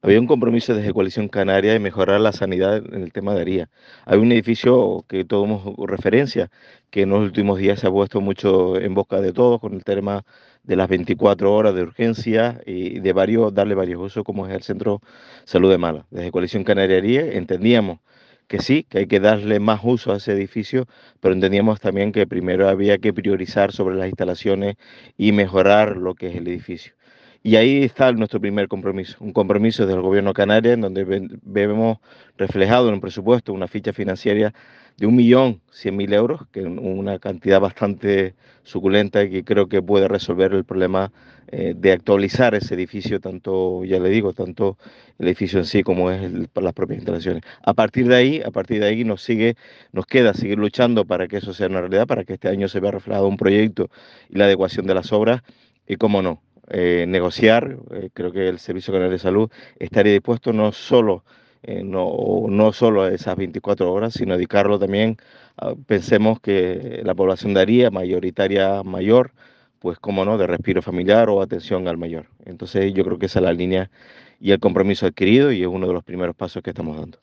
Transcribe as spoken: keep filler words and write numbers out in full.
Había un compromiso desde Coalición Canaria de mejorar la sanidad en el tema de Aría. Hay un edificio que todos hemos referencia, que en los últimos días se ha puesto mucho en boca de todos con el tema de las veinticuatro horas de urgencia y de varios, darle varios usos, como es el Centro Salud de Mala. Desde Coalición Canaria Aría entendíamos que sí, que hay que darle más uso a ese edificio, pero entendíamos también que primero había que priorizar sobre las instalaciones y mejorar lo que es el edificio. Y ahí está nuestro primer compromiso, un compromiso del gobierno canario en donde vemos reflejado en un presupuesto una ficha financiera de un millón cien mil euros, que es una cantidad bastante suculenta y que creo que puede resolver el problema eh, de actualizar ese edificio, tanto, ya le digo, tanto el edificio en sí como es el, para las propias instalaciones. A partir de ahí, a partir de ahí nos sigue, nos queda seguir luchando para que eso sea una realidad, para que este año se vea reflejado un proyecto y la adecuación de las obras, y cómo no, eh, negociar. Eh, creo que el Servicio Canario de Salud estaría dispuesto no solo, eh, no, no solo a esas veinticuatro horas, sino dedicarlo también, a, pensemos que la población de Aría, mayoritaria mayor, pues cómo no, de respiro familiar o atención al mayor. Entonces yo creo que esa es la línea y el compromiso adquirido y es uno de los primeros pasos que estamos dando.